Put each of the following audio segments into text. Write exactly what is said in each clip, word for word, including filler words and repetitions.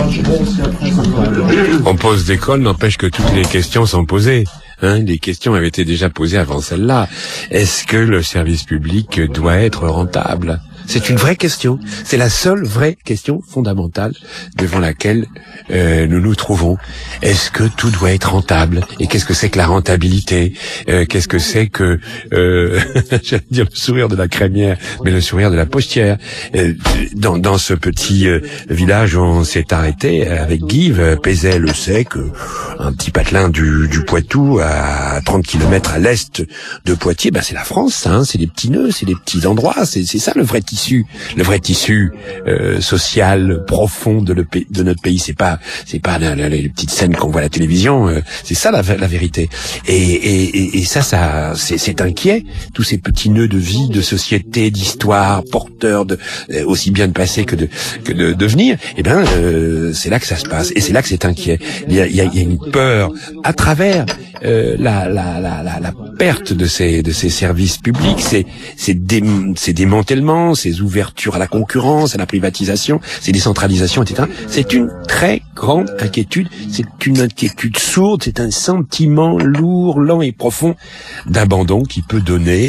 On pose des cols, n'empêche que toutes les questions sont posées. Hein, les questions avaient été déjà posées avant celle-là. Est-ce que le service public doit être rentable ? C'est une vraie question. C'est la seule vraie question fondamentale devant laquelle euh, nous nous trouvons. Est-ce que tout doit être rentable ? Et qu'est-ce que c'est que la rentabilité ? euh, Qu'est-ce que c'est que, euh, j'allais dire le sourire de la crémière, mais le sourire de la postière. euh, dans, dans ce petit euh, village où on s'est arrêté avec Guy, euh, Pézet le sait que un petit patelin du, du Poitou à trente kilomètres à l'est de Poitiers, ben c'est la France, ça, hein, c'est des petits nœuds, c'est des petits endroits, c'est, c'est ça le vrai tissu, le vrai tissu euh, social profond de, le, de notre pays. C'est pas, c'est pas la, la, les petites scènes qu'on voit à la télévision. Euh, c'est ça la, la vérité. Et, et, et, et ça, ça, c'est, c'est inquiet. Tous ces petits nœuds de vie, de société, d'histoire, porteurs de euh, aussi bien de passé que de que de devenir. Eh ben, euh, c'est là que ça se passe. Et c'est là que c'est inquiet. Il y a, il y a, il y a une peur à travers euh, la, la, la, la, la perte de ces de ces services publics, ces ces, dé, ces démantèlements, ces ouvertures à la concurrence, à la privatisation, ces décentralisations, et cetera. C'est une très grande inquiétude. C'est une inquiétude sourde. C'est un sentiment lourd, lent et profond d'abandon qui peut donner,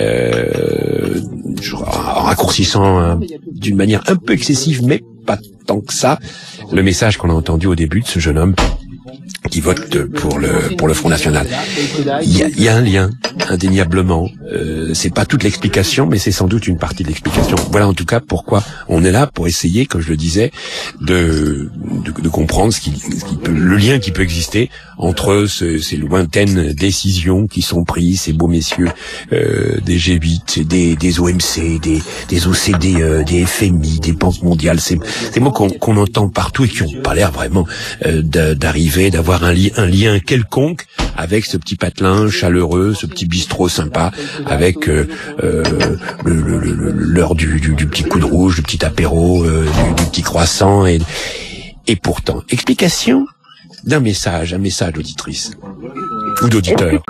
euh, en raccourcissant hein, d'une manière un peu excessive, mais pas tant que ça, le message qu'on a entendu au début de ce jeune homme qui vote pour le pour le Front National. Il y a, il y a un lien, indéniablement. Euh, c'est pas toute l'explication, mais c'est sans doute une partie de l'explication. Voilà en tout cas pourquoi on est là, pour essayer, comme je le disais, de de, de comprendre ce qui, ce qui peut, le lien qui peut exister entre ce, ces lointaines décisions qui sont prises, ces beaux messieurs euh, des G huit, des, des O M C, des, des O C D E, des F M I, des banques mondiales, ces, ces mots qu'on, qu'on entend partout et qui n'ont pas l'air vraiment euh, d'arriver, d'avoir un, li, un lien quelconque avec ce petit patelin chaleureux, ce petit bistrot sympa, avec euh, euh, le, le, le, l'heure du, du, du petit coup de rouge, du petit apéro, euh, du, du petit croissant. Et, et pourtant, explication d'un message, un message d'auditrice ou d'auditeur.